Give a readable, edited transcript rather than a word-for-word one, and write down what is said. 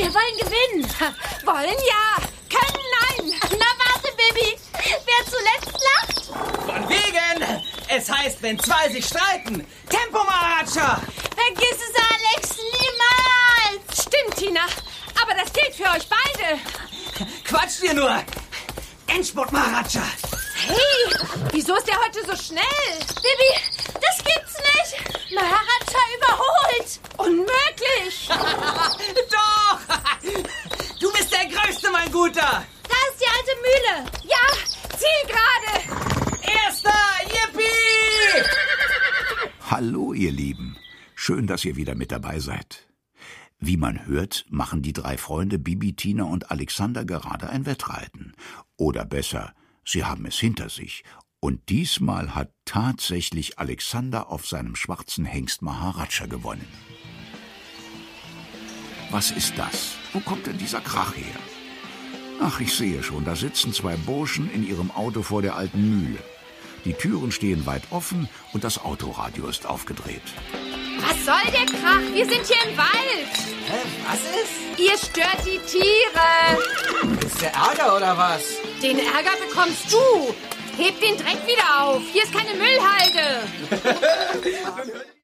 Wir wollen gewinnen. Wollen ja, können nein. Na warte, Bibi. Wer zuletzt lacht? Von wegen! Es heißt, wenn zwei sich streiten. Tempo, Maharaja! Vergiss es, Alex, niemals. Stimmt, Tina. Aber das gilt für euch beide. Quatsch dir nur! Endspurt, Maharaja! Hey, wieso ist der heute so schnell? Bibi, das gibt's nicht. Maharaja überholt. Unmöglich. Doch! Du bist der Größte, mein Guter! Da ist die alte Mühle. Ja, Zielgerade. Erster! Yippie! Hallo, ihr Lieben. Schön, dass ihr wieder mit dabei seid. Wie man hört, machen die drei Freunde Bibi, Tina und Alexander gerade ein Wettreiten. Oder besser, sie haben es hinter sich. Und diesmal hat tatsächlich Alexander auf seinem schwarzen Hengst Maharaja gewonnen. Was ist das? Wo kommt denn dieser Krach her? Ach, ich sehe schon, da sitzen zwei Burschen in ihrem Auto vor der alten Mühle. Die Türen stehen weit offen und das Autoradio ist aufgedreht. Was soll der Krach? Wir sind hier im Wald. Hä, was ist? Ihr stört die Tiere. Ist der Ärger oder was? Den Ärger bekommst du. Heb den Dreck wieder auf. Hier ist keine Müllhalde.